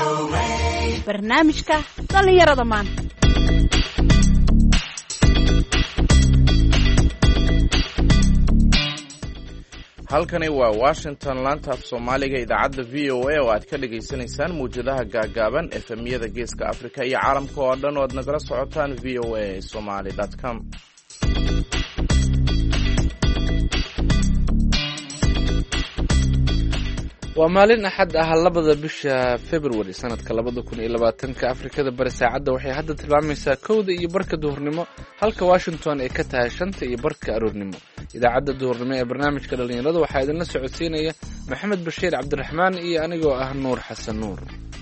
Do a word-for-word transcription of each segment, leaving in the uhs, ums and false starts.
barnaamijka dhalinyarada maanta. halkani waa Washington, laanta af Soomaaliga, idaacadda V O A oo aad ka dhageysanaysaan muujadaha gaagaaban efemyada Geeska Afrika iyo caalamka oo dhan oo aad nagala socotaan v o a somali dot com. waa maalin axad ah labada bisha February sanadka labada kun iyo labaatanka. Afrikada bari saacadda waxay hadda tilmaamaysaa kowda iyo barka duhurnimo, halka Washington ay ka tahay shanta iyo barka aroornimo. idaacadda duhurnimo ee barnaamijka dhalinyarada waxaa idinla socodsiinaya Maxamed Bashiir Cabdiraxmaan iyo anigoo ah Nuur Xasan Nuur.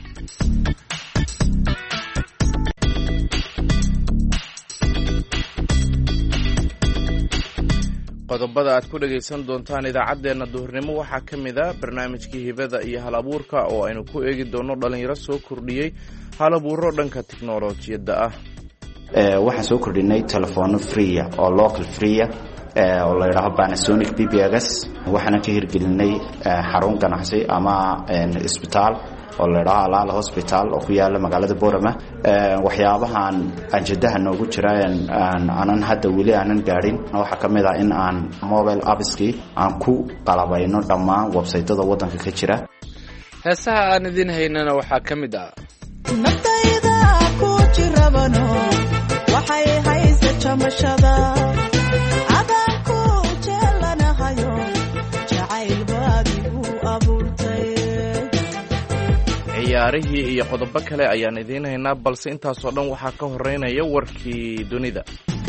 qodobada aad ku dhagaysan doontaan idaacaddeenna duhurnimo waxaa ka mid a barnaamijkii hibada iyo hal-abuurka oo aynu ku eegi doono dhalinyaro soo kordhiyey hal-abuuro dhanka tiknolojiyadda ah. waxaan soo kordhinay telefono freeya oo local freeya oo la yidhaaho Panasonic B B X. waxaana ka hirgelinay xarun ganacsi ama isbitaal oo la yidhaaho Alaala Hospital oo ku yaala magaalada Boorama. waxyaabahan ajadaha noogu jira aanan hadda weli aanan gaadhin waxaa ka mid ah in aan mobile appski aan ku qalabayno dhammaan websaytada waddanka ka jira. heesaha aan idin haynana waxaa ka mid ah naftayda ku jirabano waxay haysa jamashada adanku jeelanahayo jacayl baadigu abuurtay. ciyaarihii iyo qodobo kale ayaan idiin haynaa, balse intaasoo dhan waxaa ka horeynaya warkii dunida.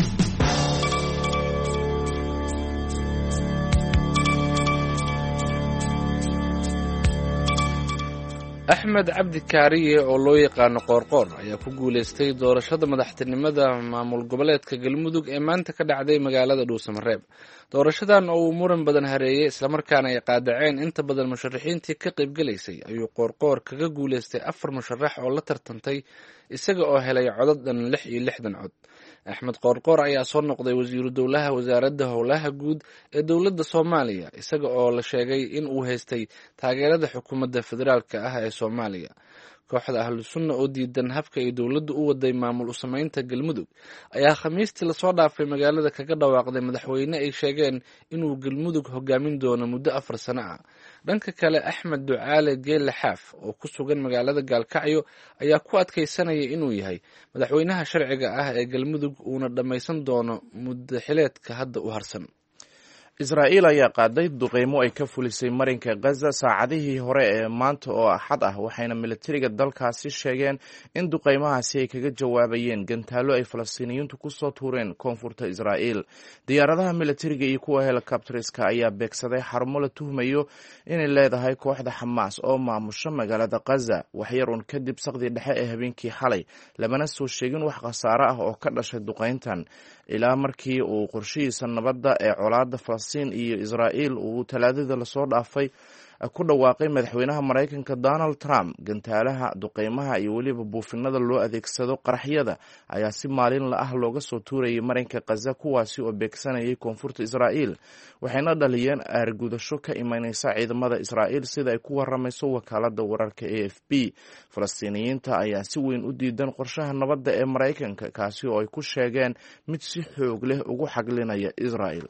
axmed cabdi kaariye oo loo yaqaano qoorqoor ayaa ku guulaystay doorashada madaxtinimada maamul goboleedka galmudug ee maanta ka dhacday magaalada dhuusamareeb. doorashadan oo uu muran badan hareeyey islamarkaana ay qaadaceen inta badan musharaxiintii ka qaybgalaysay ayuu qoorqoor kaga guulaystay afar musharax oo la tartantay, isaga oo helay codad dhan lix iyo lixdan cod. axmed qoorqoor ayaa soo noqday wasiiru dowlaha wasaaradda howlaha guud ee dowladda Soomaaliya, isaga oo la sheegay in uu haystay taageerada xukuumadda federaalka ah ee Soomaaliya. kooxda ahlu sunna oo diidan habka ay dowladdu u waday maamul u samaynta galmudug ayaa khamiistii lasoo dhaafay magaalada kaga dhawaaqday madaxweyne ay sheegeen inuu galmudug hogaamin doono muddo afar sano ah. dhanka kale, axmed ducaale geelle xaaf oo ku sugan magaalada gaalkacyo ayaa ku adkaysanaya inuu yahay madaxweynaha sharciga ah ee galmudug uuna dhammaysan doono muddo xileedka hadda u harsan. Israa'iil ayaa qaaday duqeymo ay ka fulisay marinka Gaza saacadihii hore ee maanta oo axad ah, waxayna militariga dalkaasi sheegeen in duqeymahaasi ay kaga jawaabayeen gantaalo ay Falastiiniyiintu ku soo tuureen koonfurta Israa'iil. diyaaradaha militariga iyo kuwa helicopterska ayaa beegsaday xarumo la tuhmayo inay leedahay kooxda Xamaas oo maamusha magaalada Gaza waxyarun kadib saqdii dhexe ee habeenkii xalay, lamana soo sheegin wax khasaare ah oo ka dhashay duqeyntan ilaa markii uu qorshihiisa nabadda ee colaadda Falastiin iyo Israa'iil uu talaadada lasoo dhaafay ku dhawaaqay madaxweynaha Mareykanka Donald Trump. gantaalaha, duqeymaha iyo weliba buufinada loo adeegsado qaraxyada ayaa si maalinle ah looga soo tuurayay marinka Gaza, kuwaasi oo beegsanayay koonfurta Israa'iil, waxayna dhaliyeen aargudasho ka imanaysa ciidamada Israa'iil sida ay ku waramayso wakaaladda wararka A F P. Falastiiniyiinta ayaa si weyn u diidan qorshaha nabadda ee Mareykanka, kaasi oo ay ku sheegeen mid si xoog leh ugu xaglinaya Israa'iil.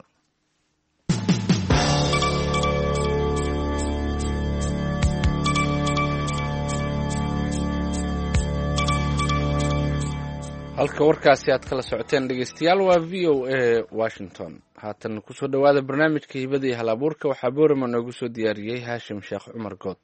halka warkaasi aad kala socoteen dhegeystayaal waa V O A Washington. haatan kusoo dhawaada barnaamijka hibada iyo hal-abuurka. waxaa boorama noogu soo diyaariyey Haashim Sheekh Cumar Good.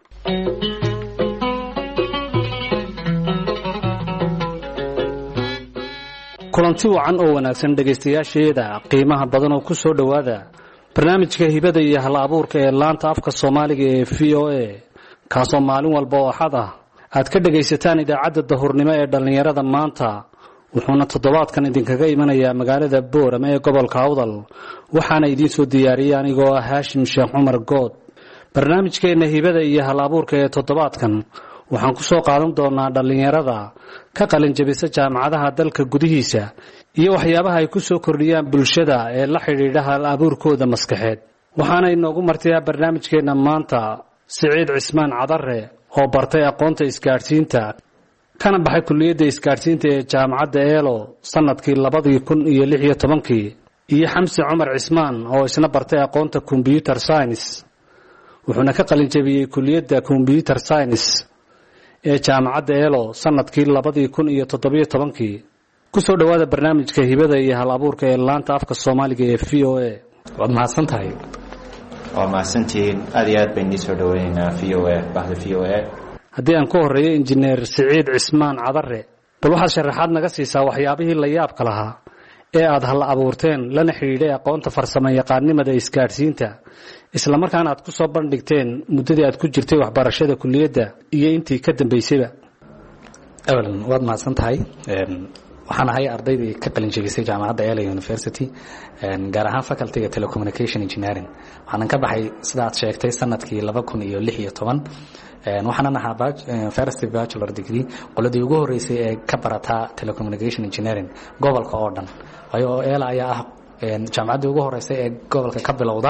kulanti wacan oo wanaagsan dhegaystayaasheeda qiimaha badan oo ku soo dhowaada barnaamijka hibada iyo hal-abuurka ee laanta afka Soomaaliga ee V O A, kaasoo maalin walba oo axad ah aad ka dhagaysataan idaacadda dahurnimo ee dhalinyarada maanta. wuxuuna toddobaadkan idinkaga imanayaa magaalada Boorama ee gobolka Awdal, waxaana idiin soo diyaariyay anigoo ah Haashim Sheekh Cumar Good. barnaamijkeena hibada iyo hal-abuurka ee toddobaadkan waxaan ku soo qaadan doonaa dhalinyarada ka qalin jabisa jaamacadaha dalka gudihiisa iyo waxyaabaha ay ku soo kordhiyaan bulshada ee la xidhiidha hal-abuurkooda maskaxeed. waxaana inoogu martiyaa barnaamijkeena maanta Siciid Cismaan Cadare oo bartay aqoonta isgaadhsiinta kana baxay kulliyadda isgaadhsiinta ee jaamacadda eelo sannadkii labadii kun iyo lix iyo tobankii iyo xamse cumar cismaan oo isna bartay aqoonta combyuter science wuxuuna ka qalin jebiyey kulliyadda combyuter science ee jaamacadda eelo sannadkii labadii kun iyo toddobiyo tobankii ku soo dhowaada barnaamijka hibada iyo hal abuurka ee laanta afka soomaaliga ee v o a waad mahadsan tahay waa mahadsantihiin aad iyo aad bayn nii soo dhaweynaynaa v o a bahda v o a haddii aan ku horreeyo injineer siciid cismaan cadare bal waxaad sharaxaad naga siisaa waxyaabihii la yaabka lahaa ee aad hal abuurteen lana xidhiidhay aqoonta farsamo yaqaannimada isgaadhsiinta isla markaana aad ku soo bandhigteen muddadii aad ku jirtay waxbarashada kulliyadda iyo intii ka dambaysayba awalan waad mahadsan tahay waxaan ahay ardaydii ka qalin jebisay jaamacadda ela university gaar ahaan facultyga telecommunication engineering waxaanan ka baxay sida aad sheegtay sanadkii laba kun iyo lix iyo toban waxaanan ahaa first bachelor degree qoladii ugu horeysay ee ka barataa telecommunication engineering gobolka oo dhan waayo ela ayaa ah jaamacaddii ugu horeysay ee gobolka ka bilowda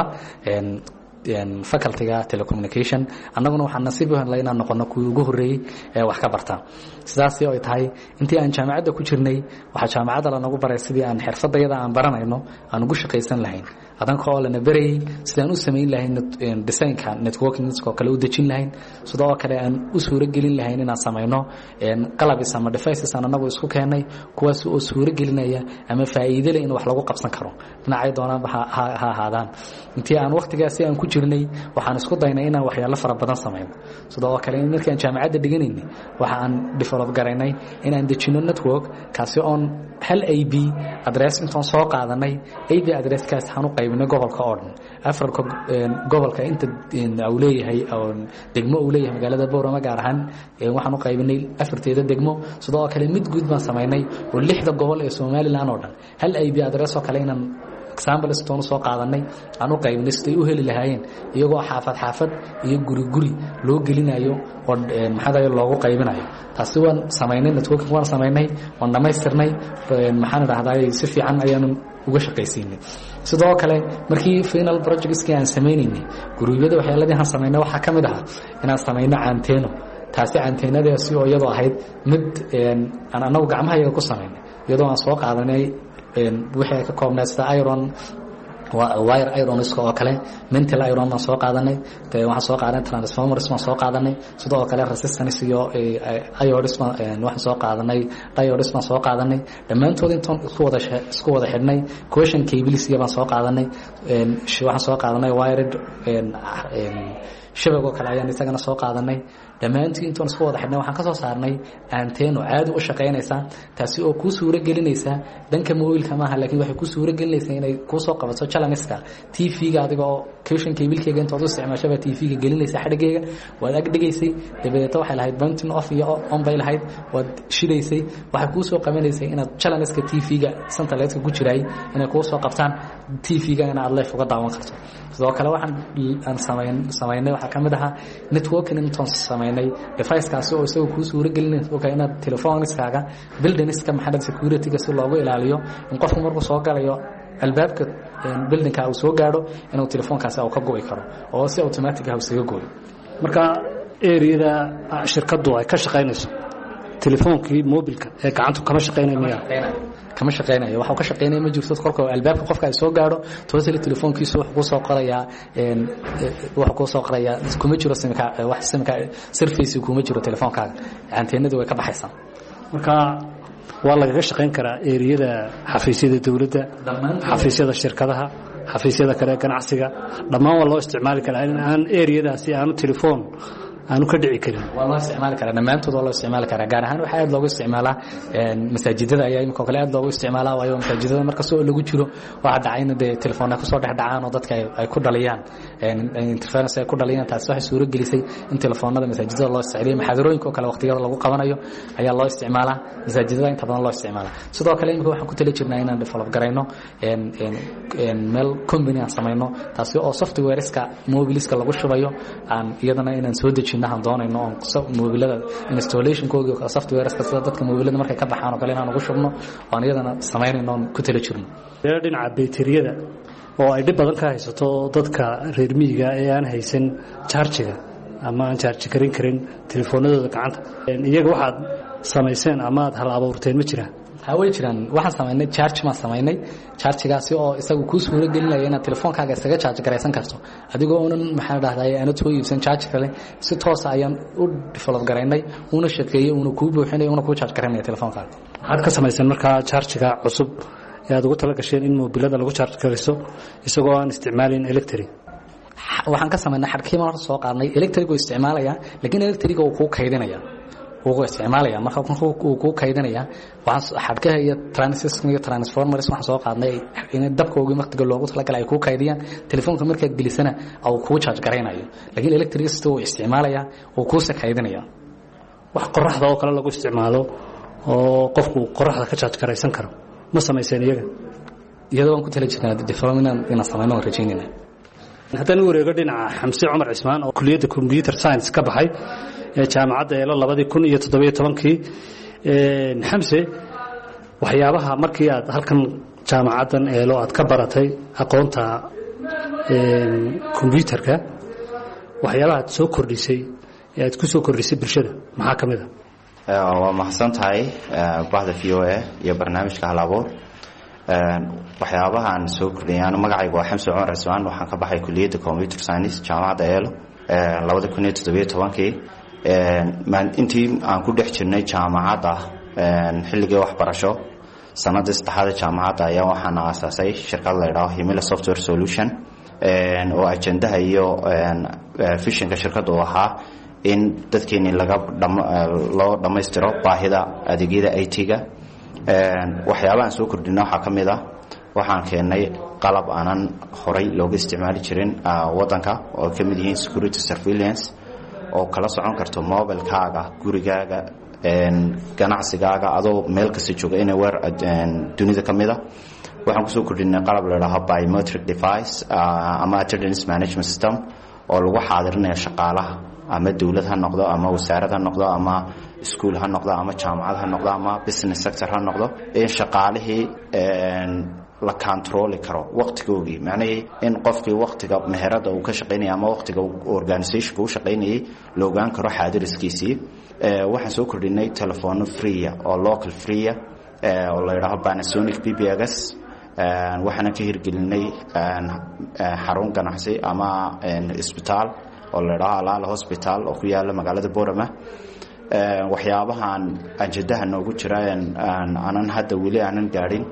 facultyga telecommunication annaguna waxaan nasiib u helnay inaan noqono kuwii ugu horreeyey ee wax ka barta sidaasi oo ay tahay intii aan jaamacadda ku jirnay waxaa jaamacadda lanagu baray sidii aan xirfadayada aan baranayno aan ugu shaqaysan lahayn adanka oo lana berayay sidaan u samayn lahayn designka networking oo kale u dejin lahayn sidoo kale aan u suuro gelin lahayn inaan samayno qalabis ama devices aan anagu isku keenay kuwaas oo suuro gelinaya ama faa'iido leh in wax lagu qabsan karo dhinacay doonaan ha ahaadaan intii aan waqtigaasi aan ku jirnay waxaan isku daynay inaan waxyaalo fara badan samayno sidoo kale markii aan jaamacadda dhiganaynay waxa aan develop garaynay inaan dejino network kaasi on hal A B address intaan soo qaadanay A B address kaas waxaan u qaybinay gobolka oo dhan afarka gobolka inta uu leeyahay oo degmo uu leeyahay magaalada Boorama gaar ahaan waxaan u qaybinay afarteeda degmo sidoo kale mid guud baan samaynay oo lixda gobol ee Soomaaliland oo dhan hal A B address oo kale inaan example stone soo qaadanay aan u qaybinay sidii u heli lahaayeen iyagoo xaafad xaafad iyo guri guri loo gelinayo oo maxaa loogu qaybinayo taasi waan samaynay networking waan samaynay waan dhamaystirnay maxaan dhahdaa si fiican ayaan uga shaqaysiinay sidoo kale markii final projectskii aan sameynaynay guruubyada waxyaaladii aan samaynay waxaa ka mid ahaa inaan samayno anteeno taasi anteenadaasi oo iyadoo ahayd mid aan anagu gacmahayaga ku samaynay iyadoo aan soo qaadanay wixii ay ka koobnaa sida iron wire ironiska oo kale mental iron baan soo qaadanay waxaan soo qaadanay transformers baan soo qaadanay sidoo kale resistance iyo iodis waxaan soo qaadanay diodes baan soo qaadanay dhammaantood intaan isku wada isku wada xidhnay question cables baan soo qaadanay waxaan soo qaadanay wired shabag oo kale ayaan isagana soo qaadanay dhammaantii intaan isku wada xidhnay waxaan ka soo saarnay anteeno caadi u shaqaynaysa taasi oo kuu suuro gelinaysa dhanka mobilka maaha laakiin waxay kuu suuro gelinaysaa inay kuu soo qabato challengeska T V-ga adiga oo question cable-keega intaad u isticmaashaba T V-ga gelinaysa xadhigeega waad ag dhigaysay dabeetana waxay lahayd button off iyo on bay lahayd waad shidaysay waxay kuu soo qabanaysay inaad challengeska T V-ga satellite-ka ku jiray inay kuu soo qabtaan T V-ga inaad live uga daawan karto sidoo kale waxaan aan samayn samaynay waxa kamid aha networking intaan samaynay device kaasi oo isagoo ku suuro gelinaysa oo kale inaad telefooniskaaga buildingska maxaa security-ga si loogu ilaaliyo in qofku markuu soo galayo albaabka buildingka uu soo gaaro inuu telefoonkaasi uu ka go'i karo oo si automatic ah uu isaga go'o marka area-da shirkadu ay ka shaqaynayso telefoonkii mobilka ee gacantu kama shaqaynayo miya kama shaqeynayo waxa uu ka shaqeynaya ma jirto korka albaabka qofka ay soo gaaro toosali telefoonkiisu wax ku soo qoraya een wax ku soo qoraya kuma jiro simka wax simka surface kuma jiro telefoonkaaga anteenadu way ka baxaysaa marka waa laga shaqeyn karaa area-da xafiisyada dawladda xafiisyada shirkadaha xafiisyada kale ganacsiga dhammaan waa loo isticmaali karaa in aan area-daasi aanu telefoon aanu ka dhici karin waa loo isticmaali karaa dhammaantood waa loo isticmaali karaa gaar ahaan waxaa aad loogu isticmaalaa masaajidada ayaa imika kale aad loogu isticmaalaa waayo masaajidada marka soo lagu jiro waxa dhacayna dee telefoonka ku soo dhex dhacaan oo dadka ay ku dhaliyaan interference ay ku dhaliyaan taas waxay suuro gelisay in telefoonada masaajidada loo isticmaalo maxaadarooyinka oo kale waqtiyada lagu qabanayo ayaa loo isticmaalaa masaajidada inta badan loo isticmaalaa sidoo kale imika waxaan ku tali jirnaa inaan develop garayno meel company aan samayno taasi oo software-iska mobiliska lagu shubayo aan iyadana inaan soo dejiyo aan doonayno oo mobilada installation kooga software-ka sida dadka mobilada markay ka baxaan oo kale inaan ugu shubno oo iyadana sameynayno ku tala jirno dhinaca bateriyada oo ay dhib badan ka haysato dadka reer miyiga ee aan haysan charge-ga ama aan jaarji karin karin telefoonadooda gacanta iyaga waxaad samayseen ama aad hal abuurteen ma jiraan way jiraan waxaan samaynay charge ma samaynay charge-gaasi oo isagu kuu suuro gelinaya inaad telefoonkaaga isaga charge garaysan karto adigoo unan maxaa dhahday aanad soo iibsan charge kale si toos ayaan u develop garaynay una shaqeeyay una kuu buuxinay una kuu charge garaynay telefoonkaaga waxaad ka samayseen markaa charge-ga cusub ee aad ugu tala gasheen in mobilada lagu charge garayso isagoo aan isticmaalin electric waxaan ka samaynay xadhkiiba hor soo qaadnay electric oo isticmaalaya laakiin electric oo kuu kaydinaya uu isticmaalaya marka uu ku kaydinaya waxaan xadhkaha iyo transistor iyo transformers waxaan soo qaadnay in dabkooga waqtiga loogu tala galay ay ku kaydiyaan telefoonka marka gelisana oo ku charge gareynayo laakiin electricity uu isticmaalaya oo ku kaydinaya wax qoraxda oo kale lagu isticmaalo oo qofku qoraxda ka charge gareysan karo ma sameeyeen iyaga iyadoo aan ku tala jirnaa development ina sameeyno rajaynayna haddana wareego dhinaca Xamse Cumar Cismaan oo kulliyadda computer science ka baxay ee jaamacadda eelo labadii kun iyo toddoba iyo tobankii ee Xamse waxyaabaha markii aad halkan jaamacaddan eelo aad ka baratay aqoonta ee computerka waxyaabaha aad soo kordhisay ee aad ku soo kordhisay bulshada maxaa kamid ah waa mahadsantahay bahda V O A iyo barnaamijka halaboor waxyaabaha aan soo kordhiyaan magacaygu waa Xamse Cumar Cismaan waxaan ka baxay kulliyadda computer science jaamacadda eelo labada kun iyo toddoba iyo tobankii maan intii aan ku dhex jirnay jaamacadda xilligii waxbarasho sanadii saddexaad ee jaamacadda ayaa waxaan aasaasay shirkad la yiraahdo Himila Software Solution oo ajendaha iyo visionka shirkadda oo ahaa in dadkeeni laga loo dhameystiro baahida adeegyada I T-ga waxyaabaha aan soo kordhinay waxa kamid ah waxaan keenay qalab aanan horay looga isticmaali jirin wadanka oo kamid yihiin security surveillance oo kala socon karto mobile-kaaga gurigaaga ganacsigaaga adoo meel kasta jooga inay weer dunida kamid ah waxaan kusoo kordhinay qalab la yiraahdo biometric device ama attendance management system oo lagu xaadirinayo shaqaalaha ama dawlad ha noqdo ama wasaarad ha noqdo ama iskuul ha noqdo ama jaamacad ha noqdo ama business sector ha noqdo in shaqaalihii la control karo waqtigoogii macnaheedu in qofkii waqtiga meherada uu ka shaqeynay ama waqtiga organization uu shaqeynay loo gaan karo xaadiriskiisii ee waxaan soo kordhinay telefoon free oo local free oo la yiraahdo Panasonic P B X ee waxaan ka hirgelinay xarun ganacsi ama isbitaal oo la yiraahdo Alaala Hospital oo ku yaala magaalada Boorama ee waxyaabahan ajadaha noogu jiraan aanan hadda wali aanan gaarin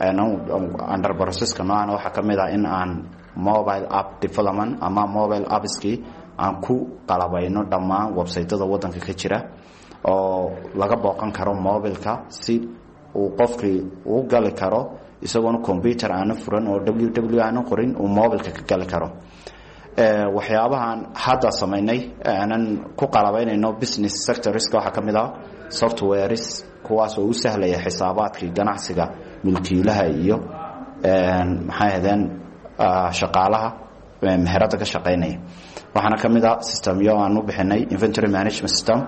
under process kana ana waxa kamid ah in aan mobile app development ama mobile apps-ki aan ku qalabayno dhammaan website-ada wadanka ka jira oo laga booqan karo mobile-ka si uu qofkii uu gali karo isagoo computer aan furan oo w w w aan qorin uu mobile-ka ka gali karo ee waxyaabahan hadda sameynay aanan ku qalabaynayno business sector-iska waxa kamid ah softwares kuwaas oo u sahlaya xisaabaadkii ganacsiga mulkiilaha iyo een maxay ahaydeen shaqaalaha meherada ka shaqeynaya waxaana kamid ah system-yo aan u bixinay inventory management system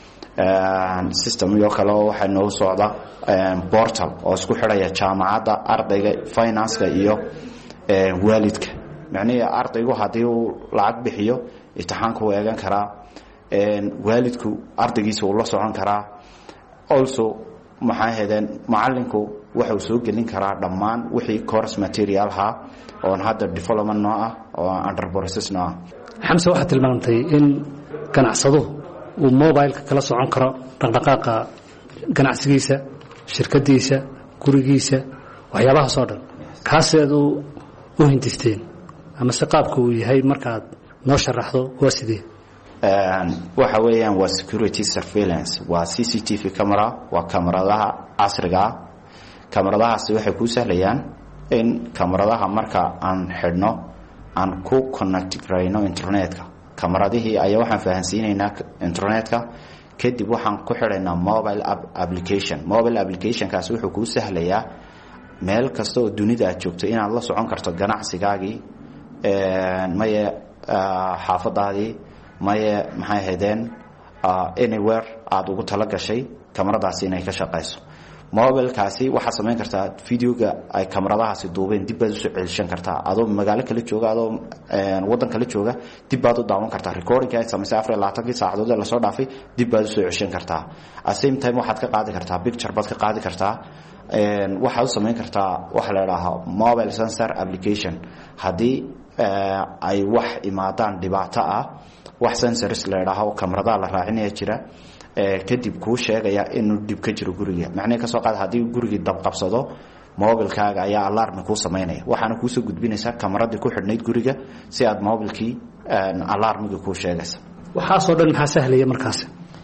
een system-yo kale oo waxa noo socda portal oo isku xiraya jaamacadda ardayga finance-ka iyo ee waalidka macnaheedu ardaygu hadii uu lacag bixiyo imtixaanka uu eegan karaa een waalidku ardaygiisa uu la socon karaa also maxay ahaydeen macallinku waxa uu soo gelin karaa dhammaan wixii course material ha oo hadda development noo ah oo under process noo ah Xamse waxa tilmaantay in ganacsado uu mobile-ka kala socon karo dhaqdhaqaaqa ganacsigiisa shirkadiisa gurigiisa waxyaabaha soo dhan kaaseedu u hindisteen ama si qaabku uu yahay markaad noo sharaxdo waa sidee een waxa weeyaan waa security surveillance waa C C T V camera waa kamaradaha casriga ah kamaradahaasi waxay ku sahlayaan in kamaradaha marka aan xidhno aan ku connect gareyno internetka kamaradihii ayaa waxaan fahansiinaynaa internetka kadib waxaan ku xidhaynaa mobile app application mobile application kaas wuxuu ku sahlayaa meel kasta oo dunida aad joogto inaad la socon karto ganacsigaagii ee maye xaafadaadii maye maxay ahaydeen anywhere aad ugu tala gashay kamaradaasi inay ka shaqeyso mobilkaasi waxaa samayn kartaa videoga ay kamaradahaasi duubeen dib baad usoo celishan kartaa adoo magaalo kala jooga adoo wadan kala jooga dib baad u daawan kartaa recordingka ay samaysay afar iyo labaatan saacadood ee lasoo dhaafay dib baad usoo celishan kartaa at same time waxaad ka qaadi kartaa picture baad ka qaadi kartaa waxaad u samayn kartaa waxa la yidhaahaa mobile sensor application haddii ay wax imaadaan dhibaato ah wax sensors la yidhaaho kamaradaha la raacinaya jira kadib kuu sheegaya inuu dhib ka jiro guriga macnaheed ka soo qaad haddii gurigii dab qabsado mobilkaaga ayaa alarmi kuu samaynaya waxaana kuusoo gudbinaysaa kamaradii ku xidhnayd guriga si aad mobilkii alarmigii kuu sheegaysa waxaasoo dhan maxaa sahlaya markaasi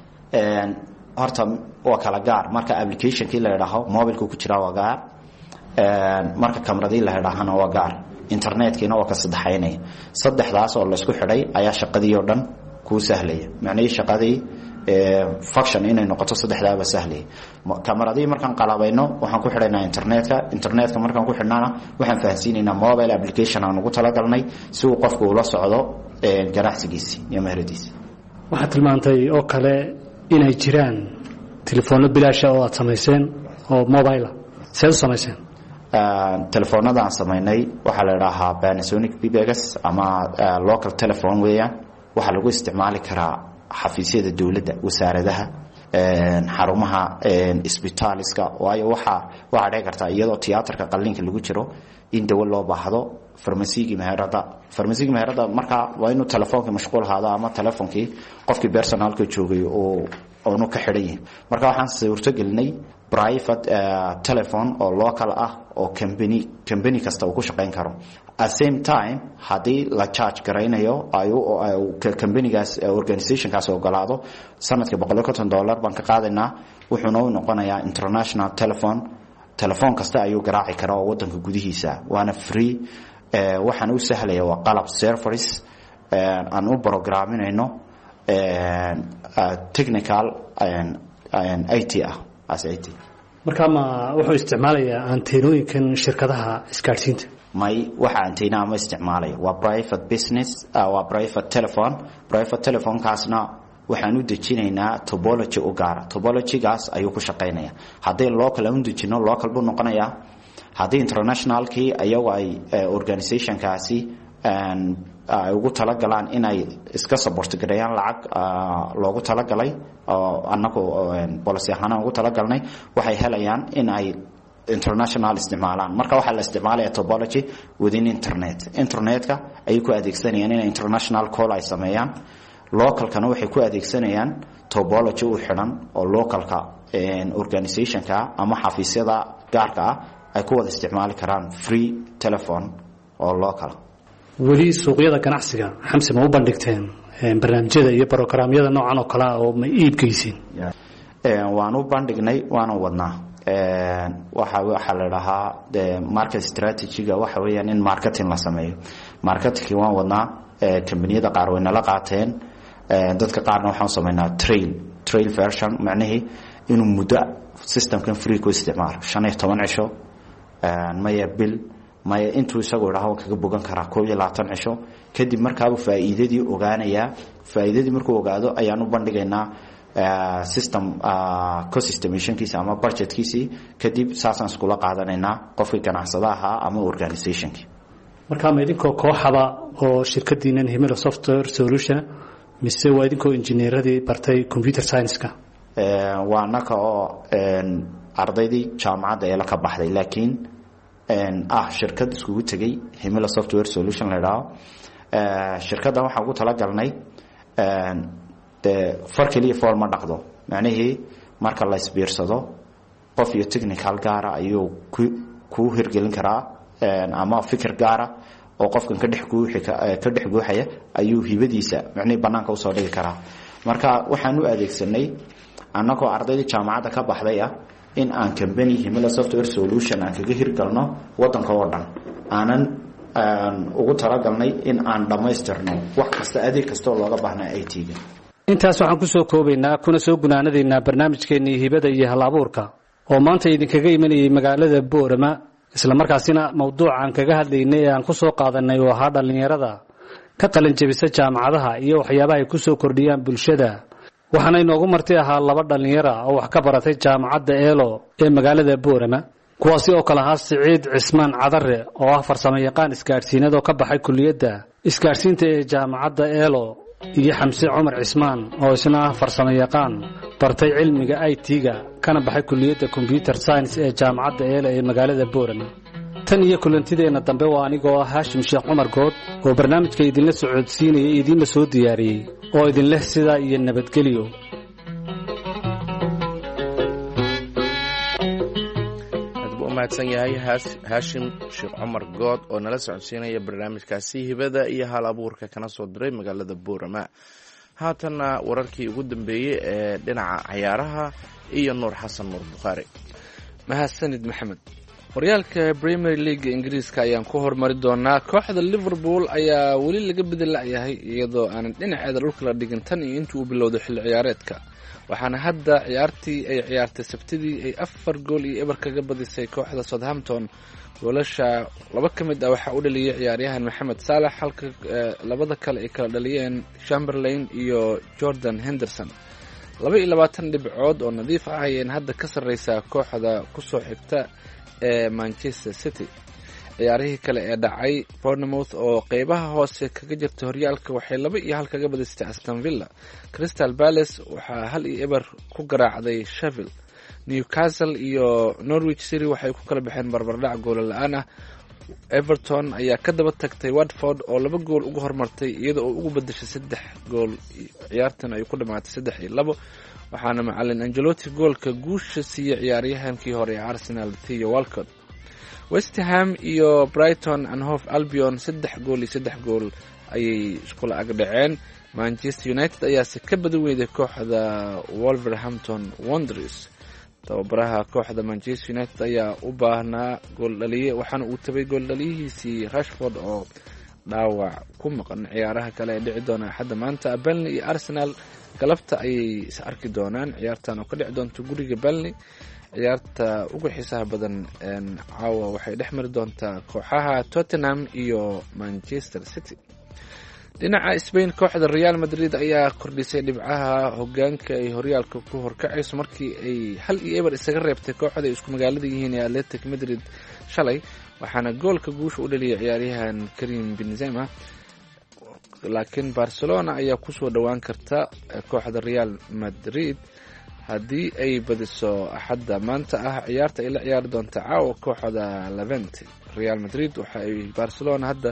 horta waa kala gaar marka applicationkii la yidhaaho mobilka ku jira waa gaar marka kamaradii la yidhaahana waa gaar internetkiina waa ka saddexaynaya saddexdaas oo laysku xidhay ayaa shaqadii oo dhan kuu sahlaya macnihii shaqadii function inay noqoto saddexdaaba sahlaya kamaradii markaan qalabayno waxaan ku xidhaynaa internetka internetka markaan ku xidhnana waxaan fahansiinaynaa mobile application aan ugu talagalnay si uu qofku ula socdo ganacsigiisi iyo meheradiisi waxaad tilmaantay oo kale inay jiraan telefoonno bilaasha oo aad samayseen oo mobile ah seed u samayseen telefoonada aan samaynay waxaa la idhaahaa Panasonic B B X ama local telephone weeyaan waxaa lagu isticmaali karaa xafiisyada dawladda wasaaradaha xarumaha isbitaaliska waayo waxa waxa dhici karta iyadoo tiyaatarka qalliinka lagu jiro in dawo loo baahdo farmasiga meherada farmasiga meherada marka waa inuu telefoonka mashquul ahaado ama telefoonkii qofkii personalka joogay oo oo ka xidhan yahay marka waxaan suurto gelinay private telephone oo local ah oo company company kasta uu ku shaqeyn karo at same time hadii la charge garaynayo ayuu companygaas organizationkaas ogolaado sanadka boqol iyo konton dollar baan ka qaadanaa wuxuu noo noqonayaa international telephone telephone kasta ayuu garaaci karaa oo wadanka gudihiisa waana free waxaan u sahlayaa waa qalab servers aan u programinayno technical and I T ah as I T marka ma wuxuu isticmaalayaa anteenooyinkan shirkadaha isgaarsiinta may waxa anteena ma isticmaalaya waa private business waa private telephone private telephone kaasna waxaan u dejinaynaa topology u gaar topology-gaas ayuu ku shaqeynaya haddii local aan u dejino local buu noqonayaa haddii internationalkii ayagu ay organizationkaasi ay ugu talagalaan inay iska support gareeyaan lacag loogu talagalay oo annagu policy ahaan ugu talagalnay waxay helayaan in ay international isticmaalaan marka waxa la isticmaalaya topology within internet internetka ay ku adeegsanayaan in international call ay sameeyaan localkana waxay ku adeegsanayaan topology u xiran oo localka organizationka ama xafiisyada gaarka ah ay ku wada isticmaali karaan free telephone oo local weli suuqyada ganacsiga xamsi ma u bandhigteen barnaamijyada iyo programyada noocan oo kale oo ma iibgeysiin waan u bandhignay waana wadnaa waxa waxa la dhahaa market strategy-ga waxa weeyaan in marketing la sameeyo marketing waan wadnaa kambaniyada qaar way nala qaateen dadka qaarna waxaan sameynaa trail trail version macnaheedu inuu muddo systemkan free ku isticmaalo shan iyo toban cisho maya bil maya intuu isagu dhaho kaga bogan karaa koob iyo labaatan cisho kadib markaaba faa'iidadii ogaanaya faa'iidadii markuu ogaado ayaan u bandhigaynaa system co-systemationkiisa ama budgetkiisi kadib saasaan iskula qaadanaynaa qofkii ganacsadaha ama organizationkii marka ma idinkoo kooxaba oo shirkadiinan Himila Software Solution mise waa idinkoo injineeradii bartay computer science-ka waa naka oo ardaydii jaamacadda ee la ka baxday laakiin ah shirkad iskugu tagay Himila Software Solution la yiraahdo shirkaddan waxaan ugu talagalnay de farkaliya forma dhaqdo macnaheedu marka la isbiirsado qof iyo technical gaar ah ayuu ku ku hirgelin karaa ama fikir gaar ah oo qofkan ka dhex guuxi ka dhex guuxaya ayuu hibadiisa macnaheedu banaanka u soo dhigi karaa marka waxaan u adeegsanay annagoo ardayda jaamacadda ka baxday ah in aan company Himila Software Solution aan kaga hirgalno wadanka oo dhan aanan ugu talagalnay in aan dhamaystirno wax kasta adeeg kasta oo looga baahnaa I T-ga intaas waxaan ku soo koobaynaa kuna soo gunaanadeynaa barnaamijkeennii hibada iyo hal-abuurka oo maanta idinkaga imanayay magaalada Boorama isla markaasina mawduucan kaga hadlaynay aan ku soo qaadanay oo ahaa dhalinyarada ka qalin jabisa jaamacadaha iyo waxyaabaha ay ku soo kordhiyaan bulshada waxaana inoogu marti ahaa laba dhallinyara oo wax ka baratay jaamacadda eelo ee magaalada boorama kuwaasi oo kale ahaa siciid cismaan cadare oo ah farsamo yaqaan isgaadhsiineed oo ka baxay kuliyadda isgaadhsiinta ee jaamacadda eelo iyo xamse cumar cismaan oo isna ah farsamo yaqaan bartay cilmiga i t-ga kana baxay kuliyadda combyuter science ee jaamacadda eelo ee magaalada boorama tan iyo kulantideenna dambe waa anigoo ah haashim sheekh cumar good oo barnaamijka idinla socodsiinayay idiinla soo diyaariyey oo idin leh sidaa iyo nabadgelyo aad buu u mahadsan yahay haashim sheekh cumar good oo nala socodsiinaya barnaamijkaasi hibada iyo hal abuurka kana soo diray magaalada boorama. haatanna wararkii ugu dambeeyey ee dhinaca cayaaraha iyo nuur xasan nuur bukhaari. mahadsanid maxamed. horyaalka Premier League Ingiriiska ayaan ku hormari doonaa. kooxda Liverpool ayaa weli laga bedelayahay iyadoo aanan dhinaceeda dhulka la dhigin tan iyo intii uu bilowday xilli ciyaareedka. waxaana hadda ciyaartii ay ciyaartay Sabtidii ay afar gool iyo eber kaga badisay kooxda Southampton. goolasha laba ka mid ah waxaa u dhaliyay ciyaaryahan Mohamed Salah halka labada kale ay kala dhaliyeen Chamberlain iyo Jordan Henderson. laba iyo labaatan dhibcood oo nadiif ah ayay hadda ka sarreysaa kooxda ku soo xigta ee Manchester City. ciyaarihii kale ee dhacay Bournemouth oo qeybaha hoose kaga jirta horyaalka waxay laba iyo hal kaga badisay Aston Villa. Crystal Palace waxaa hal iyo eber ku garaacday Sheffield. Newcastle iyo Norwich City waxay ku kala baxeen barbardhac gool la'aan ah. Everton ayaa ka daba tagtay Watford oo laba gool uga hormartay iyadoo uu ugu bedeshay saddex gool. ciyaartan ay ku dhamaatay saddex iyo labo waxaana macallin Ancelotti goolka guusha siiyay ciyaaryahankii hore ee Arsenal Theo Walcott. West Ham iyo Brighton and Hove Albion saddex gool iyo saddex gool ayay iskula agdhaceen. Manchester United ayaa si ka badan weyday kooxda Wolverhampton Wanderers. tababaraha kooxda Manchester United ayaa u baahnaa gool dhaliye waxaana uu tabay gool dhaliyihiisii Rashford oo dhaawac ku maqan. ciyaaraha kale ee dhici doona xadda maanta Burnley iyo Arsenal galabta ayay is arki doonaan. ciyaartan oo ka dhici doonta guriga Burnley. ciyaarta ugu xiisaha badan een caawa waxay dhex mari doontaa kooxaha Tottenham iyo Manchester City. dhinaca Spain kooxda Real Madrid ayaa kordhisay dhibcaha hogaanka ay horyaalka ku horkacayso markii ay hal iyo eber isaga reebtay kooxda ay isku magaalada yihiin ee Athletic Madrid shalay. waxaana goolka guusha u dhaliyay ciyaaryahan Karim Benzema. laakiin Barcelona ayaa ku soo dhawaan karta kooxda Real Madrid haddii ay badiso axadda maanta ah. ciyaarta ay la ciyaari doonta caawa kooxda Levante. Real Madrid waxa ay Barcelona hadda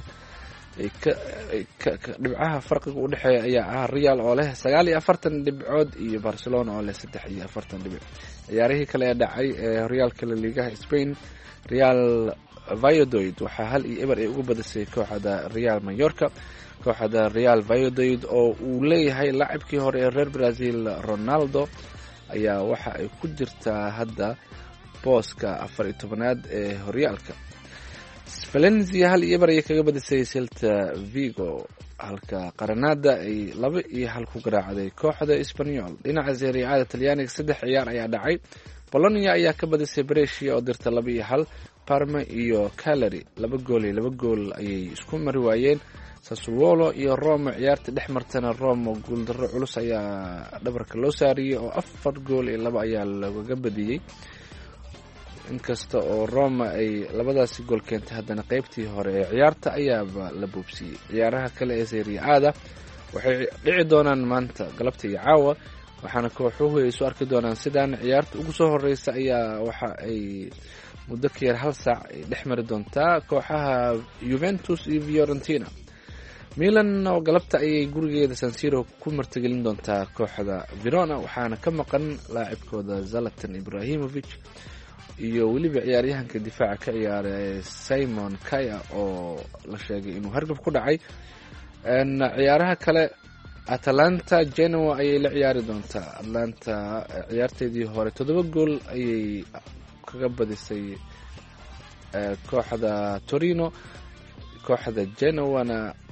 dhibcaha farqiga u dhexeeya ayaa ah Real oo leh sagaal iyo afartan dhibcood iyo Barcelona oo leh saddex iyo afartan dhibic. ciyaarihii kale ee dhacay ee horyaalka La Liga Spain Real Valladolid waxaa hal iyo eber ay ugu badisay kooxda Real Mallorca. kooxda Real Valladolid oo uu leeyahay laacibkii hore ee reer Brazil Ronaldo ayaa waxa ay ku jirtaa hadda booska afar iyo tobanaad ee horyaalka. Valencia hal iyo eber ay kaga badisay Celta Vigo halka Granada ay laba iyo hal ku garaacday kooxda Espanyol. dhinaca Serie A Talyaaniga saddex ciyaar ayaa dhacay. Bologna ayaa ka badisay Brescia oo dirta laba iyo hal. Parma iyo Cagliari laba gool iyo laba gool ayay isku mari waayeen. Sassuolo iyo Roma ciyaarta dhex martana Roma guuldarro culus ayaa dhabarka loo saariyay oo afar gool iyo laba ayaa laga badiyay. inkasta oo Roma ay labadaasi gool keentay haddana qaybtii hore ee ciyaarta ayaaba la buubsiyey. ciyaaraha kale ee Serie A waxay dhici doonaan maanta galabta iyo caawa waxaana kooxuhu ay soo arki doonaan sidaan. ciyaarta ugu soo horeysa ayaa waxa ay muddo ka yar hal saac ay dhex mari doontaa kooxaha Juventus iyo Fiorentina. Milan oo galabta ayay gurigeeda San Siro ku martigelin doontaa kooxda Verona waxaana ka maqan laacibkooda Zlatan Ibrahimovic iyo weliba ciyaaryahanka difaaca ka ciyaaray Simon Kaya oo la sheegay inuu hargab ku dhacay. ciyaaraha kale Atalanta Genoa ayay la ciyaari doontaa. Atlanta ciyaarteedii hore toddoba gool ayay kaga badisay kooxda Torino. kooxda Genoana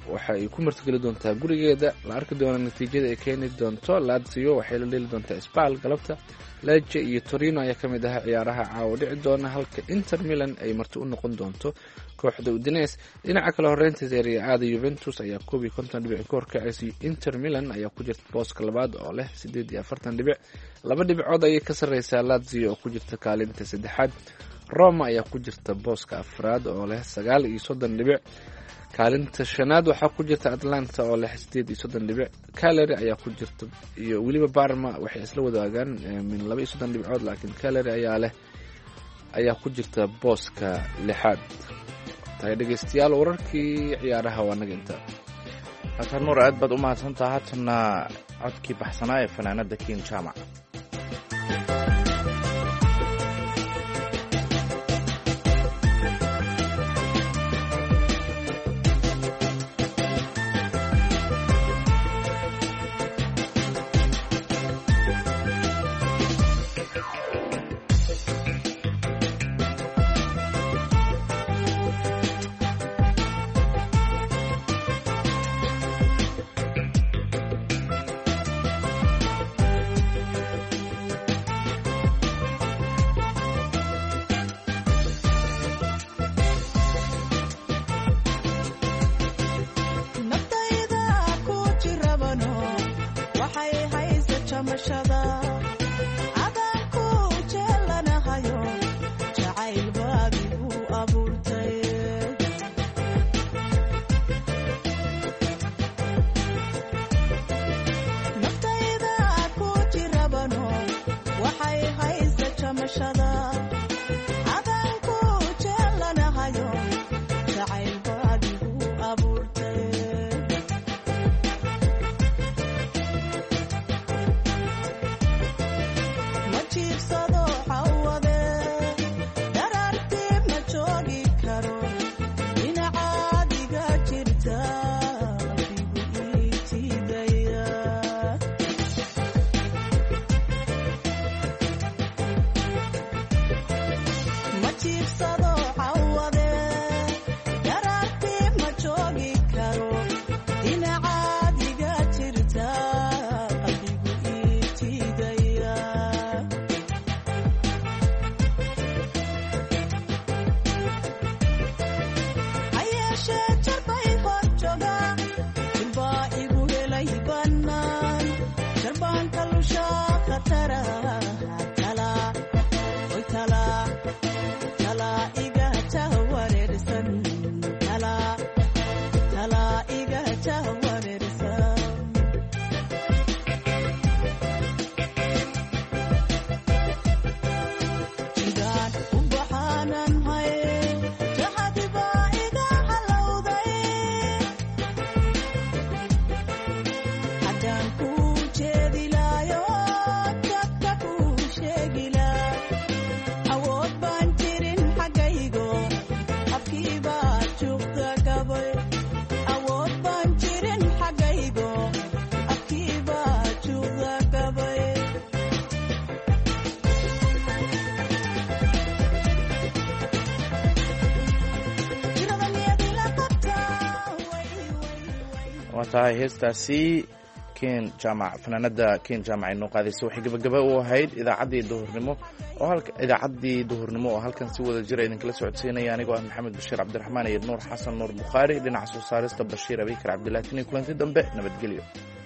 waxa ay ku martigeli doontaa gurigeeda. La arki doona natiijada ay keeni doonto. Lazio waxay la dheli doontaa Spal galabta. Lecce iyo Torino ayaa ka mid ah ciyaaraha caawa dhici doona, halka Inter Milan ay marti u noqon doonto kooxda Udinese. Dhinaca kale horeynta Serie A Juventus ayaa koob iyo konton dhibic ka horkacaysa. Inter Milan ayaa ku jirta booska labaad oo leh siddeed iyo afartan dhibic. Laba dhibcood ayay ka sarreysaa Lazio oo ku jirta kaalinta saddexaad. Roma ayaa ku jirta booska afraad oo leh sagaal iyo soddon dhibic. Kaalinta shanaad waxaa ku jirta Atlanta oo leh siddeed iyo soddon dhibic. Cagliari ayaa ku jirta iyo weliba Parma waxay isla wadaagaan min laba iyo soddon dhibcood, laakiin Cagliari ayaa leh ayaa ku jirta booska lixaad. tahay dhegeystayaal wararkii ciyaaraha waa naga inta. haatan nuur aad baad u mahadsantaha. haatana codkii baxsanaa ee fanaanada King Jamac. tahay heestaasi King Jamac fanaanada King Jamac inoo qaadaysa waxay gabagaba u ahayd idaacaddii duhurnimo oo halka idaacaddii duhurnimo oo halkan si wada jira idin kala socodsiinaya anigoo ah Maxamed Bashiir Cabdiraxmaan iyo Nuur Xasan Nuur Bukhari dhinaca soo saarista Bashiir Abikar Cabdilaahi kulanti dambe nabadgelyo.